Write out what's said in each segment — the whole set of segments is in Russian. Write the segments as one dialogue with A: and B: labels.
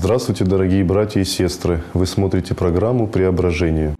A: Здравствуйте, дорогие братья и сестры! Вы смотрите программу «Преображение».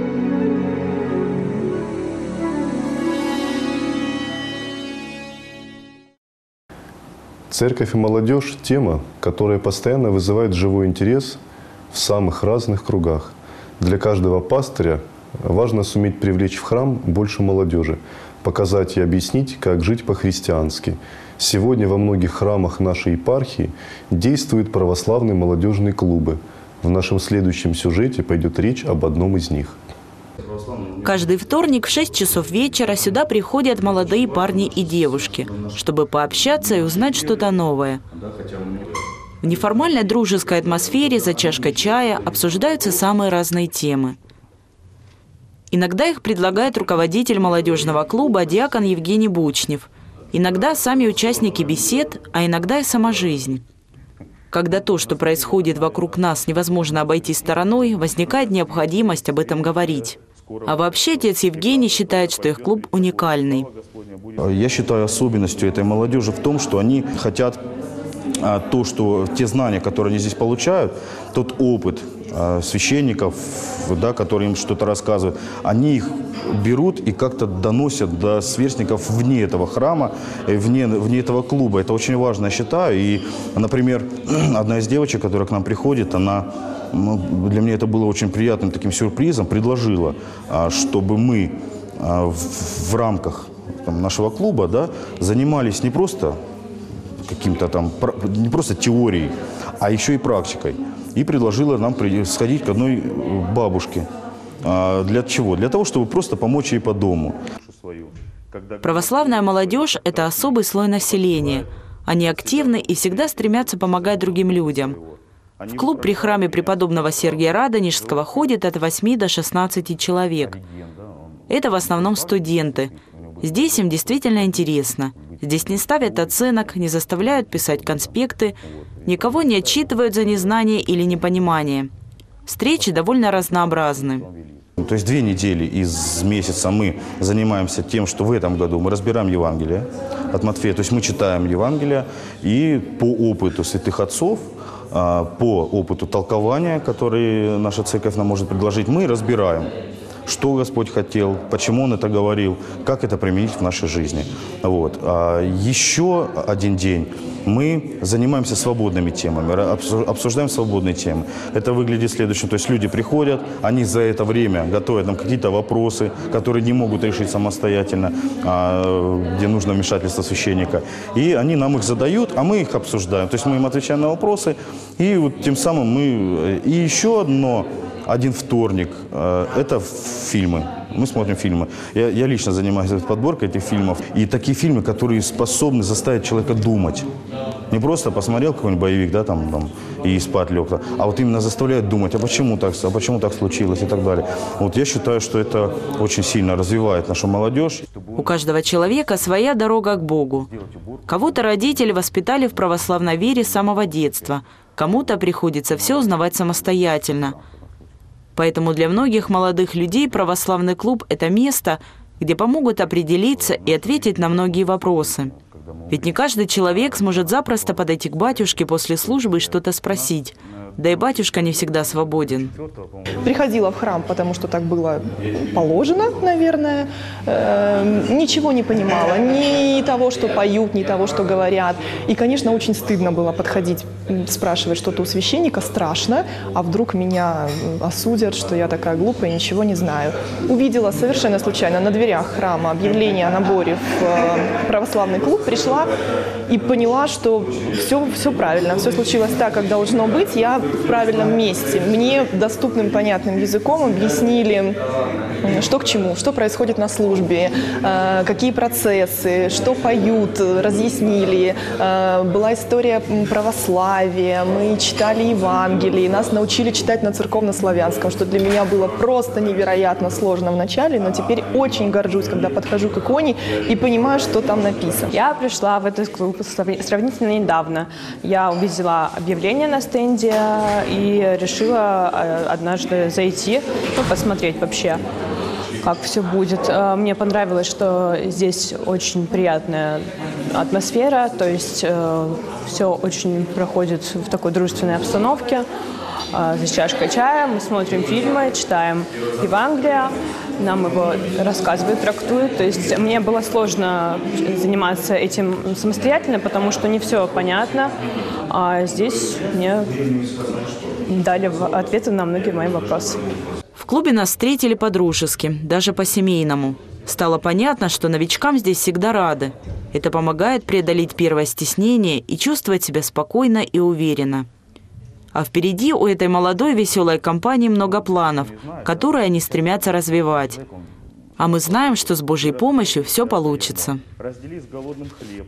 A: Церковь и молодежь – тема, которая постоянно вызывает живой интерес в самых разных кругах. Для каждого пастыря важно суметь привлечь в храм больше молодежи, показать и объяснить, как жить по-христиански. Сегодня во многих храмах нашей епархии действуют православные молодежные клубы. В нашем следующем сюжете пойдет речь об одном из них.
B: Каждый вторник в 6 часов вечера сюда приходят молодые парни и девушки, чтобы пообщаться и узнать что-то новое. В неформальной дружеской атмосфере за чашкой чая обсуждаются самые разные темы. Иногда их предлагает руководитель молодежного клуба диакон Евгений Бучнев. Иногда сами участники бесед, а иногда и сама жизнь. Когда то, что происходит вокруг нас, невозможно обойти стороной, возникает необходимость об этом говорить. А вообще отец Евгений считает, что их клуб уникальный.
C: Я считаю, особенностью этой молодежи в том, что они хотят те знания, которые они здесь получают, тот опыт священников, да, которые им что-то рассказывают, они их берут и как-то доносят до сверстников вне этого храма, вне этого клуба. Это очень важно, я считаю. И, например, одна из девочек, которая к нам приходит, для меня это было очень приятным таким сюрпризом, предложила, чтобы мы в рамках нашего клуба, да, занимались не просто не просто теорией, а еще и практикой. И предложила нам сходить к одной бабушке. Для чего? Для того, чтобы просто помочь ей по дому.
B: Православная молодежь – это особый слой населения. Они активны и всегда стремятся помогать другим людям. В клуб при храме преподобного Сергия Радонежского ходит от 8 до 16 человек. Это в основном студенты. Здесь им действительно интересно. Здесь не ставят оценок, не заставляют писать конспекты, никого не отчитывают за незнание или непонимание. Встречи довольно разнообразны.
C: То есть 2 недели из месяца мы занимаемся тем, что в этом году мы разбираем Евангелие от Матфея. То есть мы читаем Евангелие и по опыту святых отцов, по опыту толкования, который наша церковь нам может предложить, мы разбираем, что Господь хотел, почему Он это говорил, как это применить в нашей жизни. Вот. Еще один день мы занимаемся свободными темами, обсуждаем свободные темы. Это выглядит следующим. То есть люди приходят, они за это время готовят нам какие-то вопросы, которые не могут решить самостоятельно, где нужно вмешательство священника. И они нам их задают, а мы их обсуждаем. То есть мы им отвечаем на вопросы, и вот тем самым мы... И еще один вторник – это фильмы. Мы смотрим фильмы. Я лично занимаюсь подборкой этих фильмов. И такие фильмы, которые способны заставить человека думать. Не просто посмотрел какой-нибудь боевик, да, и спать лег, а вот именно заставляет думать, а почему так случилось и так далее. Вот я считаю, что это очень сильно развивает нашу молодежь.
B: У каждого человека своя дорога к Богу. Кого-то родители воспитали в православной вере с самого детства. Кому-то приходится все узнавать самостоятельно. Поэтому для многих молодых людей православный клуб – это место, где помогут определиться и ответить на многие вопросы. Ведь не каждый человек сможет запросто подойти к батюшке после службы и что-то спросить. Да и батюшка не всегда свободен.
D: Приходила в храм, потому что так было положено, наверное. Ничего не понимала, ни того, что поют, ни того, что говорят. И, конечно, очень стыдно было подходить, спрашивать что-то у священника, страшно. А вдруг меня осудят, что я такая глупая, ничего не знаю. Увидела совершенно случайно на дверях храма объявление о наборе в православный клуб, пришла и поняла, что все правильно, все случилось так, как должно быть. Я в правильном месте. Мне доступным, понятным языком объяснили, что к чему, что происходит на службе, какие процессы, что поют, разъяснили. Была история православия, мы читали Евангелие, нас научили читать на церковнославянском, что для меня было просто невероятно сложно в начале, но теперь очень горжусь, когда подхожу к иконе и понимаю, что там написано.
E: Я пришла в этот клуб сравнительно недавно. Я увидела объявление на стенде и решила однажды зайти, посмотреть вообще. как все будет. Мне понравилось, что здесь очень приятная атмосфера, то есть все очень проходит в такой дружественной обстановке. За чашкой чая мы смотрим фильмы, читаем Евангелие, нам его рассказывают, трактуют. То есть мне было сложно заниматься этим самостоятельно, потому что не все понятно. А здесь мне дали ответы на многие мои вопросы.
B: В клубе нас встретили по-дружески, даже по-семейному. Стало понятно, что новичкам здесь всегда рады. Это помогает преодолеть первое стеснение и чувствовать себя спокойно и уверенно. А впереди у этой молодой веселой компании много планов, которые они стремятся развивать. А мы знаем, что с Божьей помощью все получится.
C: Раздели с голодным хлеб.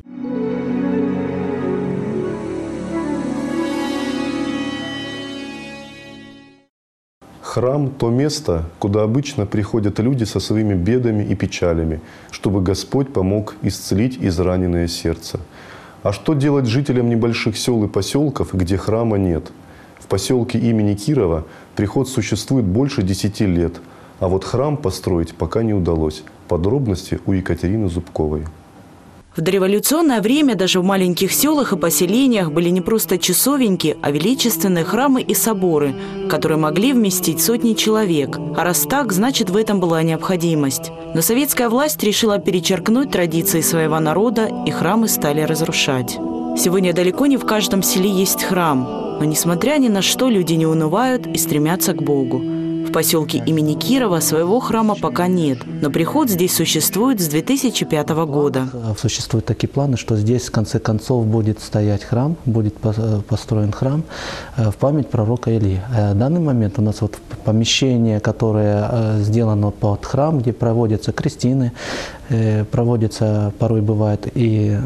A: Храм – то место, куда обычно приходят люди со своими бедами и печалями, чтобы Господь помог исцелить израненное сердце. А что делать жителям небольших сел и поселков, где храма нет? В поселке имени Кирова приход существует больше 10 лет, а вот храм построить пока не удалось. Подробности у Екатерины Зубковой.
B: В дореволюционное время даже в маленьких селах и поселениях были не просто часовеньки, а величественные храмы и соборы, которые могли вместить сотни человек. А раз так, значит, в этом была необходимость. Но советская власть решила перечеркнуть традиции своего народа, и храмы стали разрушать. Сегодня далеко не в каждом селе есть храм, но несмотря ни на что, люди не унывают и стремятся к Богу. В поселке имени Кирова своего храма пока нет, но приход здесь существует с 2005 года.
F: Существуют такие планы, что здесь в конце концов будет стоять храм, будет построен храм в память пророка Илии. В данный момент у нас вот помещение, которое сделано под храм, где проводятся крестины, проводятся, порой бывает, и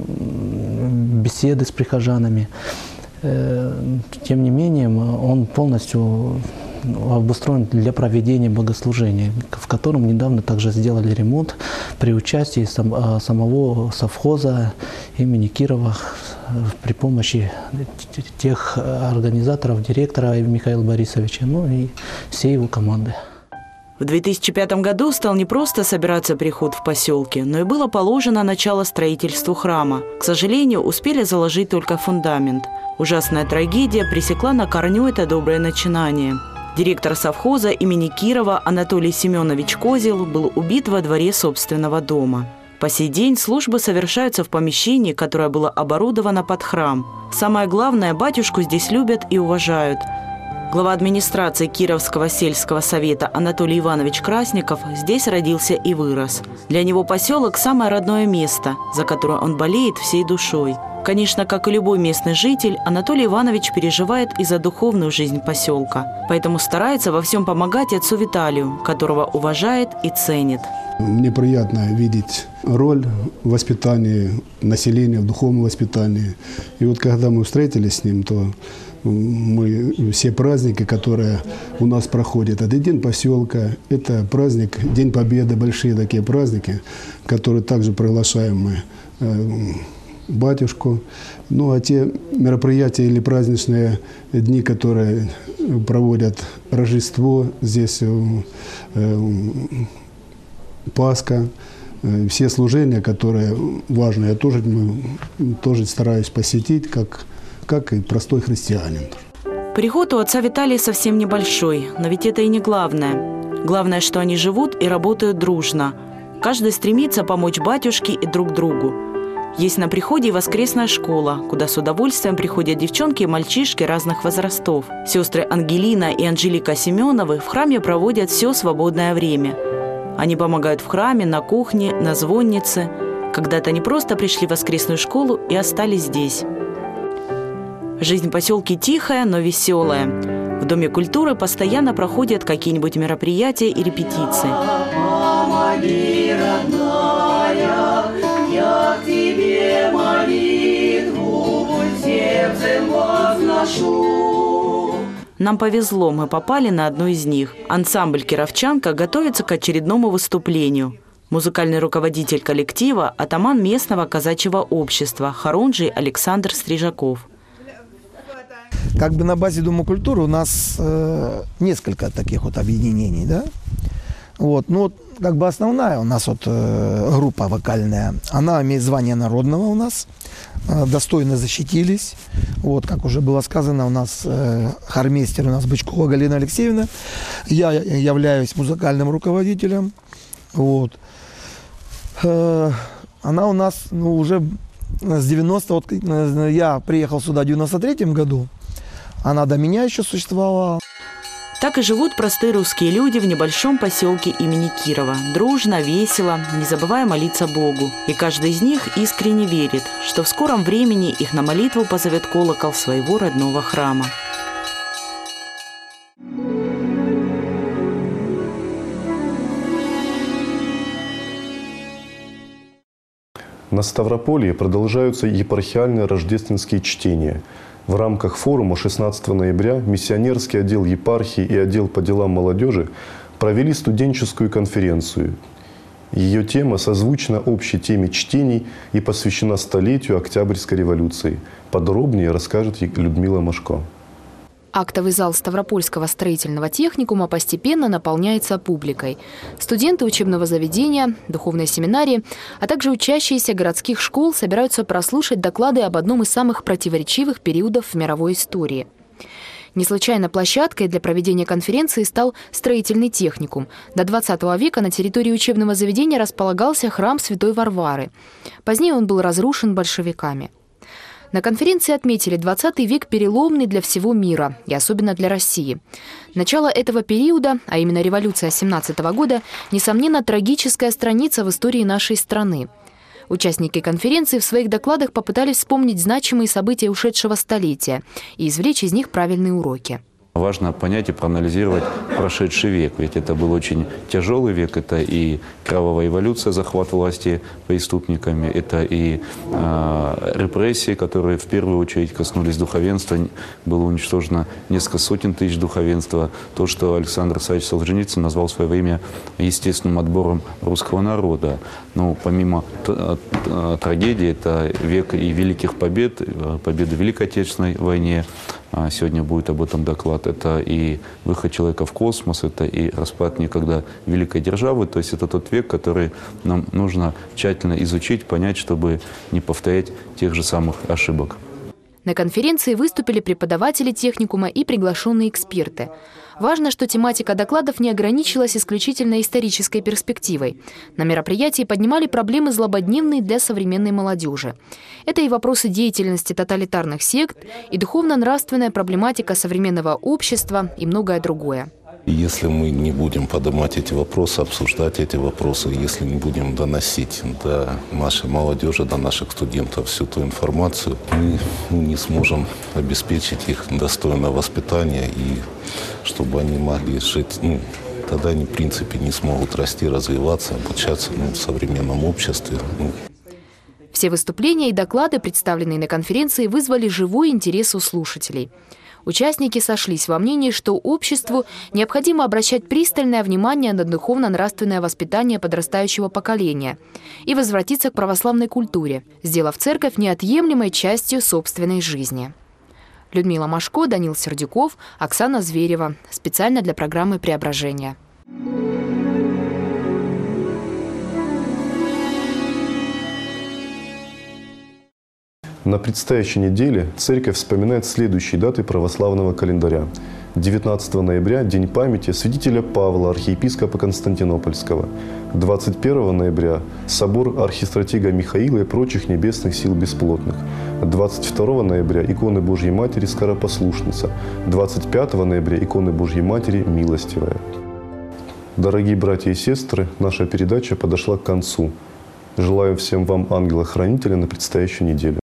F: беседы с прихожанами. Тем не менее, он полностью обустроен для проведения богослужения, в котором недавно также сделали ремонт при участии самого совхоза имени Кирова при помощи тех организаторов, директора Михаила Борисовича, ну и всей его команды.
B: В 2005 году стал не просто собираться приход в поселке, но и было положено начало строительству храма. К сожалению, успели заложить только фундамент. Ужасная трагедия пресекла на корню это доброе начинание. Директор совхоза имени Кирова Анатолий Семенович Козел был убит во дворе собственного дома. По сей день службы совершаются в помещении, которое было оборудовано под храм. Самое главное, батюшку здесь любят и уважают. Глава администрации Кировского сельского совета Анатолий Иванович Красников здесь родился и вырос. Для него поселок – самое родное место, за которое он болеет всей душой. Конечно, как и любой местный житель, Анатолий Иванович переживает и за духовную жизнь поселка. Поэтому старается во всем помогать отцу Виталию, которого уважает и ценит.
G: Мне приятно видеть роль в воспитании населения, в духовном воспитании. И вот когда мы встретились с ним, то мы все праздники, которые у нас проходят, это День поселка, это праздник День Победы, большие такие праздники, которые также приглашаем мы батюшку. Ну а те мероприятия или праздничные дни, которые проводят Рождество, здесь Пасха, все служения, которые важны, я тоже стараюсь посетить, как и простой христианин.
B: Приход у отца Виталия совсем небольшой, но ведь это и не главное. Главное, что они живут и работают дружно. Каждый стремится помочь батюшке и друг другу. Есть на приходе и воскресная школа, куда с удовольствием приходят девчонки и мальчишки разных возрастов. Сестры Ангелина и Анжелика Семеновы в храме проводят все свободное время. Они помогают в храме, на кухне, на звоннице. Когда-то они просто пришли в воскресную школу и остались здесь. Жизнь в поселке тихая, но веселая. В Доме культуры постоянно проходят какие-нибудь мероприятия и репетиции. Помоги, родная, я к тебе молитву сердцем возношу. Нам повезло, мы попали на одну из них. Ансамбль «Кировчанка» готовится к очередному выступлению. Музыкальный руководитель коллектива – атаман местного казачьего общества Хорунжий Александр Стрижаков.
H: Как бы на базе Дома культуры у нас несколько таких вот объединений, да? Вот. Ну, вот как бы основная у нас вот группа вокальная, она имеет звание народного у нас, достойно защитились. Вот, как уже было сказано, у нас хормейстер у нас Бычкова Галина Алексеевна, я являюсь музыкальным руководителем. Вот. Она у нас уже с 90, вот я приехал сюда в 93-м году, она до меня еще существовала.
B: Так и живут простые русские люди в небольшом поселке имени Кирова. Дружно, весело, не забывая молиться Богу. И каждый из них искренне верит, что в скором времени их на молитву позовет колокол своего родного храма.
A: На Ставрополье продолжаются епархиальные рождественские чтения. В рамках форума 16 ноября миссионерский отдел епархии и отдел по делам молодежи провели студенческую конференцию. Ее тема созвучна общей теме чтений и посвящена столетию Октябрьской революции. Подробнее расскажет Людмила Машко.
I: Актовый зал Ставропольского строительного техникума постепенно наполняется публикой. Студенты учебного заведения, духовной семинарии, а также учащиеся городских школ собираются прослушать доклады об одном из самых противоречивых периодов в мировой истории. Не случайно площадкой для проведения конференции стал строительный техникум. До 20 века на территории учебного заведения располагался храм Святой Варвары. Позднее он был разрушен большевиками. На конференции отметили 20 век переломный для всего мира, и особенно для России. Начало этого периода, а именно революция 17 года, несомненно, трагическая страница в истории нашей страны. Участники конференции в своих докладах попытались вспомнить значимые события ушедшего столетия и извлечь из них правильные уроки.
J: Важно понять и проанализировать прошедший век, ведь это был очень тяжелый век, это и кровавая эволюция, захват власти преступниками, это и репрессии, которые в первую очередь коснулись духовенства, было уничтожено несколько сотен тысяч духовенства, то, что Александр Исаевич Солженицын назвал в свое время естественным отбором русского народа. Но помимо трагедии, это век и великих побед, победы в Великой Отечественной войне. Сегодня будет об этом доклад. Это и выход человека в космос, это и распад некогда великой державы. То есть это тот век, который нам нужно тщательно изучить, понять, чтобы не повторять тех же самых ошибок.
I: На конференции выступили преподаватели техникума и приглашенные эксперты. Важно, что тематика докладов не ограничилась исключительно исторической перспективой. На мероприятии поднимали проблемы злободневные для современной молодежи. Это и вопросы деятельности тоталитарных сект, и духовно-нравственная проблематика современного общества, и многое другое.
K: Если мы не будем поднимать эти вопросы, обсуждать эти вопросы, если не будем доносить до нашей молодежи, до наших студентов всю ту информацию, мы не сможем обеспечить их достойное воспитание, и чтобы они могли жить, тогда они в принципе не смогут расти, развиваться, обучаться в современном обществе.
I: Все выступления и доклады, представленные на конференции, вызвали живой интерес у слушателей. Участники сошлись во мнении, что обществу необходимо обращать пристальное внимание на духовно-нравственное воспитание подрастающего поколения и возвратиться к православной культуре, сделав церковь неотъемлемой частью собственной жизни. Людмила Машко, Данил Сердюков, Оксана Зверева. Специально для программы «Преображение».
A: На предстоящей неделе церковь вспоминает следующие даты православного календаря. 19 ноября – День памяти святителя Павла, архиепископа Константинопольского. 21 ноября – Собор архистратига Михаила и прочих небесных сил бесплотных. 22 ноября – Иконы Божьей Матери Скоропослушница. 25 ноября – Иконы Божьей Матери Милостивая. Дорогие братья и сестры, наша передача подошла к концу. Желаю всем вам ангела-хранителя на предстоящую неделю.